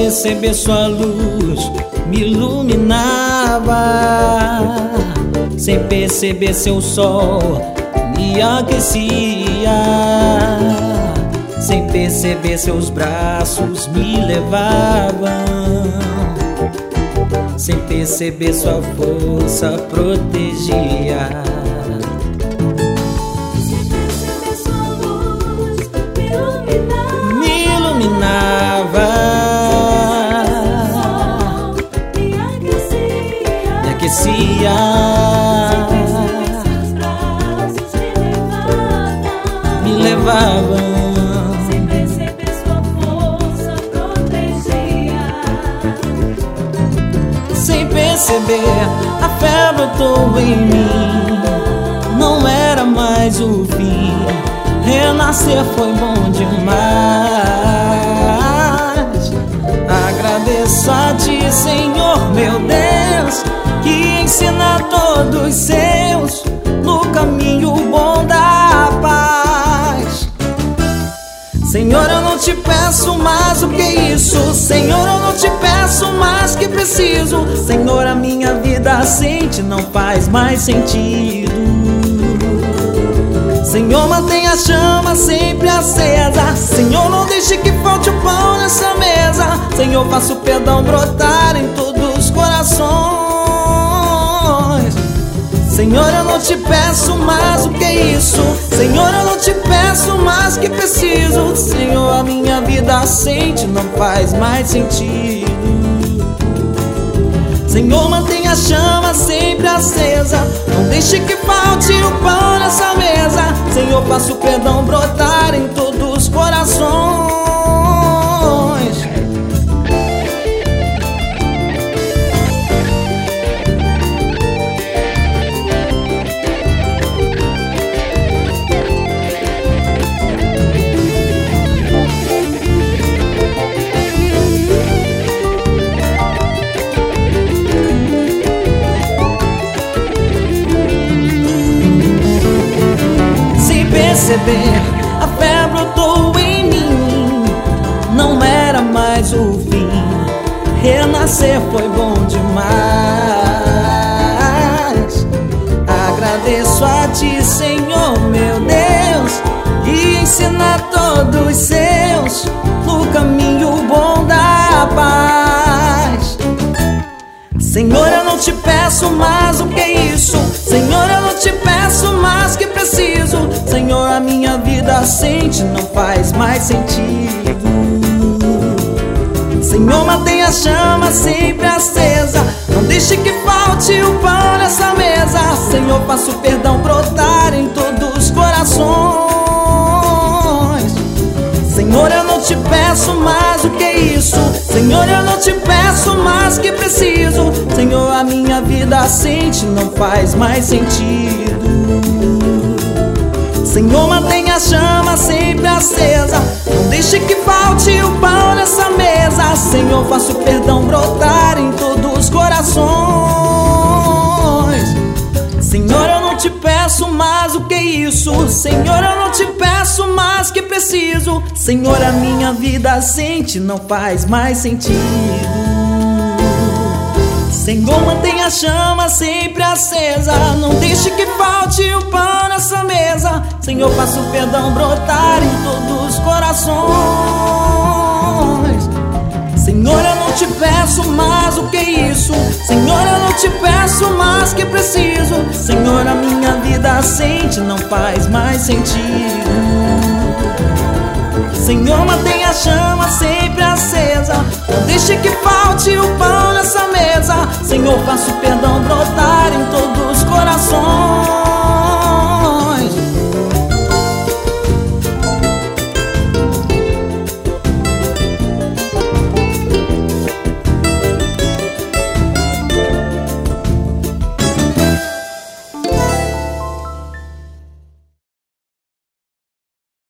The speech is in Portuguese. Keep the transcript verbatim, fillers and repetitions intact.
perceber sua luz me iluminava, sem perceber seu sol me aquecia, sem perceber seus braços me levavam, sem perceber sua força protegia. Sem perceber sua luz me iluminava, Me iluminava, me aquecia, me aquecia, seus braços me levavam, me levava, sem perceber sua força protegia. sem perceber a fé brotou em mim. Não era mais o fim, renascer foi bom demais. Agradeço a ti, Senhor meu Deus, que ensina a todos seus no caminho bom da paz. Senhor, eu não te peço mais o que isso, Senhor, eu não te peço mais que preciso. Senhor, a minha vida sente, não faz mais sentido. Senhor, mantenha a chama sempre acesa. Senhor, não deixe que falte o pão nessa mesa. Senhor, faça o perdão brotar em todos os corações. Senhor, eu não te peço mais o que isso, Senhor, eu não te peço mais que preciso. Senhor, a minha vida sente, não faz mais sentido. Senhor, mantenha a chama sempre acesa. Não deixe que falte o pão nessa mesa. Senhor, faça o perdão brotar em todos os corações. Perceber, a fé brotou em mim. Não era mais o fim, renascer foi bom demais. Agradeço a ti, Senhor meu Deus, que ensina a todos seus no caminho bom da paz. Senhor, eu não te peço mais o que isso, Senhor, eu não te peço mais que preciso. Senhor, a minha vida sente, não faz mais sentido. Senhor, mantenha a chama sempre acesa. Não deixe que falte o pão nessa mesa. Senhor, faça o perdão brotar em todos os corações. Senhor, eu não te peço mais o que isso, Senhor, eu não te peço mais que preciso. Senhor, a minha vida sente, não faz mais sentido. Senhor, mantenha a chama sempre acesa. Não deixe que falte o pão nessa mesa. Senhor, faça o perdão brotar em todos os corações. Senhor, eu não te peço mais o que isso, Senhor, eu não te peço mais que preciso. Senhor, a minha vida sente, não faz mais sentido. Senhor, mantenha a chama sempre acesa. Não deixe que falte o pão nessa mesa. Senhor, faça o perdão brotar em todos os corações. Senhor, eu não te peço mais o que isso, Senhor, eu não te peço mais que preciso. Senhor, a minha vida sente, não faz mais sentido. Senhor, mantenha a chama sempre acesa. Não deixe que falte o pão nessa mesa. Senhor, faça o perdão brotar